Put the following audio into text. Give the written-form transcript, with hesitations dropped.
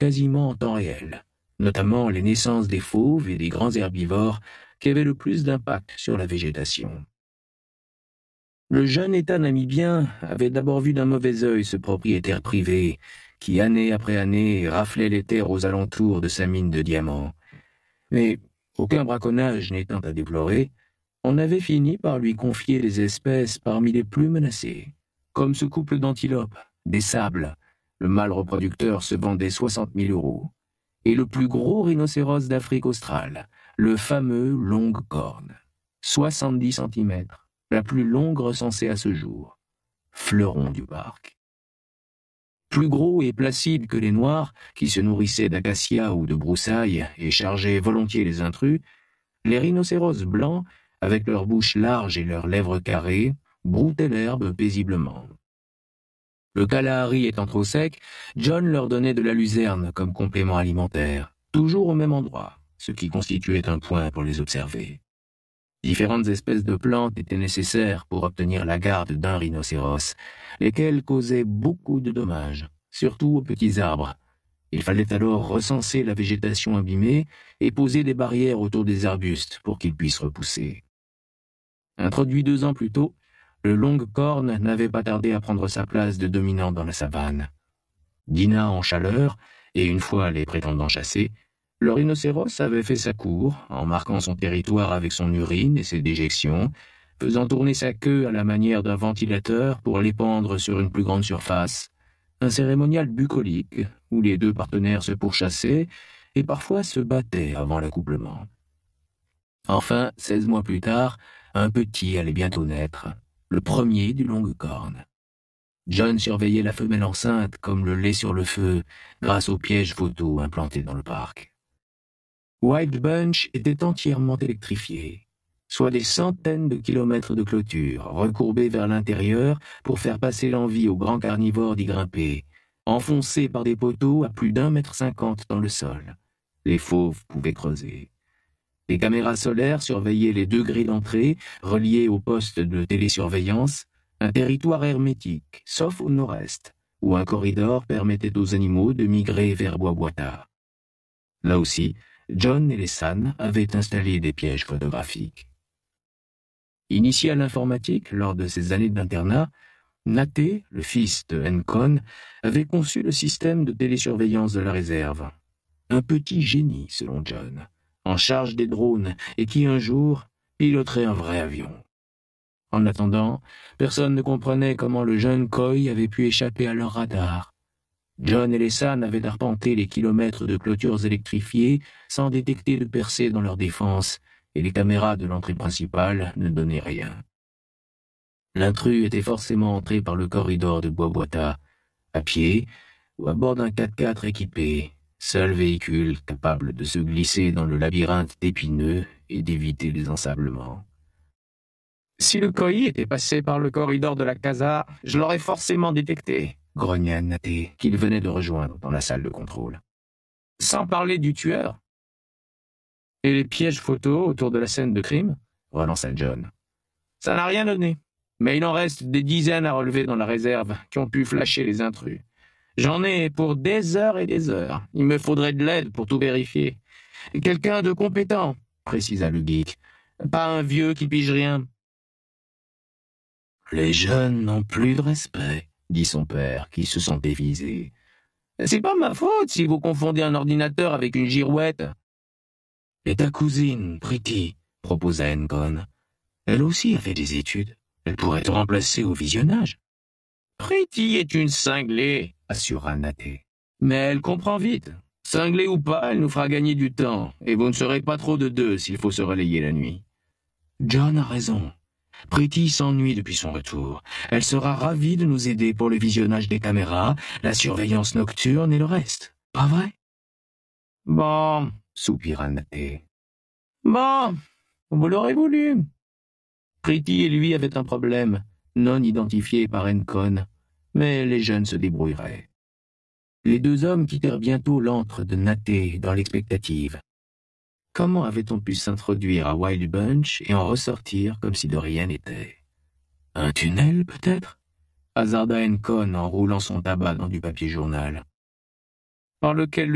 quasiment en temps réel, notamment les naissances des fauves et des grands herbivores qui avaient le plus d'impact sur la végétation. Le jeune État namibien avait d'abord vu d'un mauvais œil ce propriétaire privé qui, année après année, raflait les terres aux alentours de sa mine de diamants. Mais, aucun braconnage n'étant à déplorer, on avait fini par lui confier des espèces parmi les plus menacées, comme ce couple d'antilopes, des sables. Le mâle reproducteur se vendait 60 000 €, et le plus gros rhinocéros d'Afrique australe, le fameux longue corne, 70 cm, la plus longue recensée à ce jour, fleuron du parc. Plus gros et placide que les noirs, qui se nourrissaient d'acacias ou de broussailles et chargeaient volontiers les intrus, les rhinocéros blancs, avec leurs bouches larges et leurs lèvres carrées, broutaient l'herbe paisiblement. Le Kalahari étant trop sec, John leur donnait de la luzerne comme complément alimentaire, toujours au même endroit, ce qui constituait un point pour les observer. Différentes espèces de plantes étaient nécessaires pour obtenir la garde d'un rhinocéros, lesquelles causaient beaucoup de dommages, surtout aux petits arbres. Il fallait alors recenser la végétation abîmée et poser des barrières autour des arbustes pour qu'ils puissent repousser. Introduit 2 ans plus tôt, le longue corne n'avait pas tardé à prendre sa place de dominant dans la savane. Dînant en chaleur, et une fois les prétendants chassés, le rhinocéros avait fait sa cour, en marquant son territoire avec son urine et ses déjections, faisant tourner sa queue à la manière d'un ventilateur pour l'épandre sur une plus grande surface, un cérémonial bucolique où les 2 partenaires se pourchassaient et parfois se battaient avant l'accouplement. Enfin, 16 mois plus tard, un petit allait bientôt naître, le premier du longue corne. John surveillait la femelle enceinte comme le lait sur le feu, grâce aux pièges photo implantés dans le parc. Wild Bunch était entièrement électrifié, soit des centaines de kilomètres de clôture, recourbés vers l'intérieur pour faire passer l'envie aux grands carnivores d'y grimper, enfoncés par des poteaux à plus d'1,50 m dans le sol. Les fauves pouvaient creuser. Les caméras solaires surveillaient les 2 grilles d'entrée, reliées au poste de télésurveillance, un territoire hermétique, sauf au nord-est, où un corridor permettait aux animaux de migrer vers Bois-Boitard. Là aussi, John et les San avaient installé des pièges photographiques. Initié à l'informatique lors de ses années d'internat, Naté, le fils de Nkon, avait conçu le système de télésurveillance de la réserve. Un petit génie, selon John, en charge des drones et qui, un jour, piloterait un vrai avion. En attendant, personne ne comprenait comment le jeune Coy avait pu échapper à leur radar. John et les San avaient arpenté les kilomètres de clôtures électrifiées sans détecter de percées dans leur défense, et les caméras de l'entrée principale ne donnaient rien. L'intrus était forcément entré par le corridor de Bois-Boitard, à pied ou à bord d'un 4x4 équipé, seul véhicule capable de se glisser dans le labyrinthe d'épineux et d'éviter les ensablements. Si le Coy était passé par le corridor de la casa, je l'aurais forcément détecté, grogna Naté, qu'il venait de rejoindre dans la salle de contrôle. Sans parler du tueur. Et les pièges photos autour de la scène de crime, relança John. Ça n'a rien donné, mais il en reste des dizaines à relever dans la réserve qui ont pu flasher les intrus. J'en ai pour des heures et des heures. Il me faudrait de l'aide pour tout vérifier. Quelqu'un de compétent, précisa le geek. Pas un vieux qui pige rien. Les jeunes n'ont plus de respect, dit son père, qui se sentait visé. C'est pas ma faute si vous confondez un ordinateur avec une girouette. Et ta cousine, Pretty, proposa Nkon. Elle aussi a fait des études. Elle pourrait te remplacer au visionnage. Pretty est une cinglée, assura Naté. Mais elle comprend vite. Cinglée ou pas, elle nous fera gagner du temps, et vous ne serez pas trop de 2 s'il faut se relayer la nuit. John a raison. Pretty s'ennuie depuis son retour. Elle sera ravie de nous aider pour le visionnage des caméras, la surveillance nocturne et le reste. Pas vrai? Bon, soupira Naté. Bon, vous l'aurez voulu. Pretty et lui avaient un problème, non identifié par Nkon, mais les jeunes se débrouilleraient. Les 2 hommes quittèrent bientôt l'antre de Naté dans l'expectative. Comment avait-on pu s'introduire à Wild Bunch et en ressortir comme si de rien n'était? Un tunnel, peut-être? Hasarda Nkon en roulant son tabac dans du papier journal. Par lequel